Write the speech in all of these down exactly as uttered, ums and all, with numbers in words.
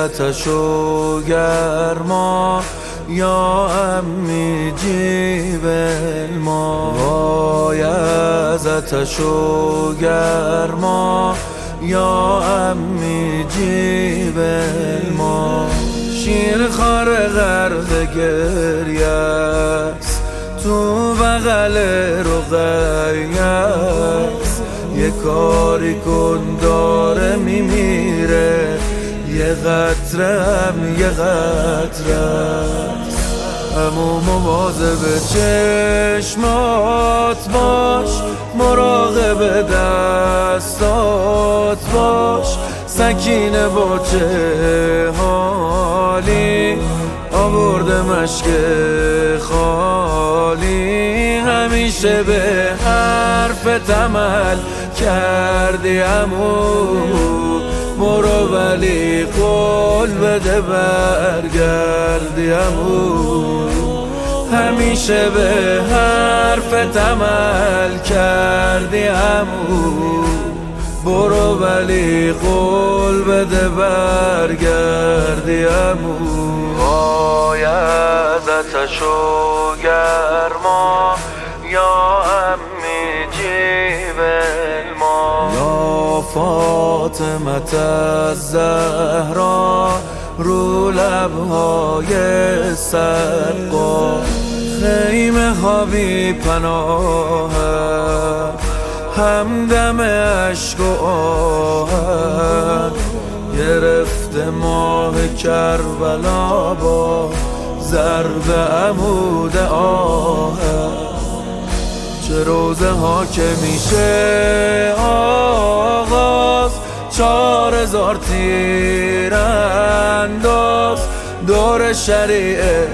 آتش و گرما یا عمی جیب الما. وای از آتش و گرما یا عمی جیب الما. شیر خار غرق گریه است تو بغل رقیه است. یه کاری کن داره میمیره، یه قطره هم یه قطره است. امو مواظب چشمات باش، مراقب دستات باش. سکینه با چه حالی آورده مشک خالی. همیشه به حرفت عمل کردی عمو، برو ولی قول بده برگردی عمو. همیشه به حرفت عمل کردی عمو، برو ولی قول بده برگردی عمو. وای از آتش و گرما یا عمی جیب الما. یا فاطمه الزهرا رو لبهای سقا. خیمه ها بی پناه همدم عشق و آهن. گرفته ماه کربلا با ضرب عمود آهن. چه روزه ها که میشه آغاز، چار هزار تیر انداز. دور شریعه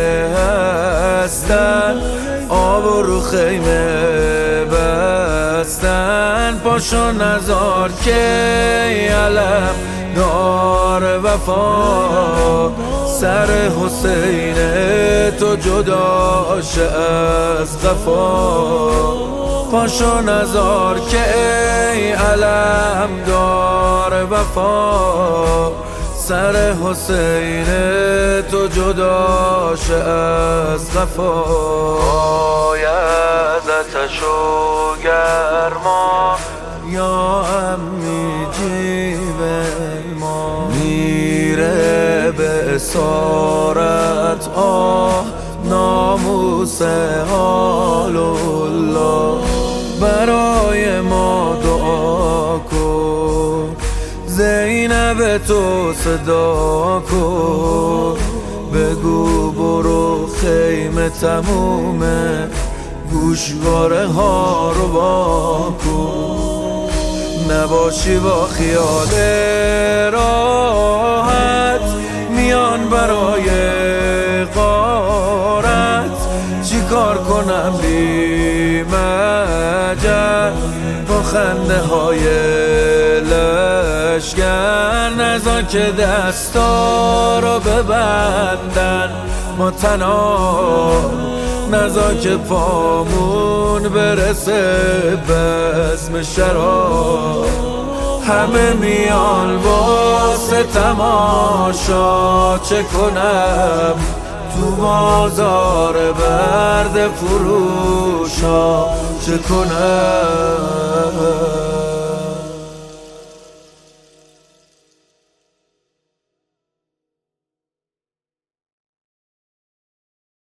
هستن، آب رو خیمه بستن. پاشو نزار که علم دار وفا، سر حسین تو جدا شه از قفا. پاشو نزار که ای علم دار وفا، سر حسین تو جدا شه از قفا. وای از آتش و گرما یا عمی جیب الما. میره به اسارت آه ناموس حال الله. برای ما دعا کن، زینب تو صدا کن. بگو برو خیمه تمومه، گوشواره ها رو با کن. نباشی با خیال راحت میان برای غارت. چی کار کنم بی مجل با خنده های لشگر. نزا که دستا رو ببندن ما تنها، نزا که پامون برسه بزم شراب. همه میان واسه تماشا، چه کنم تو بازار برد فروشا، چه کنم.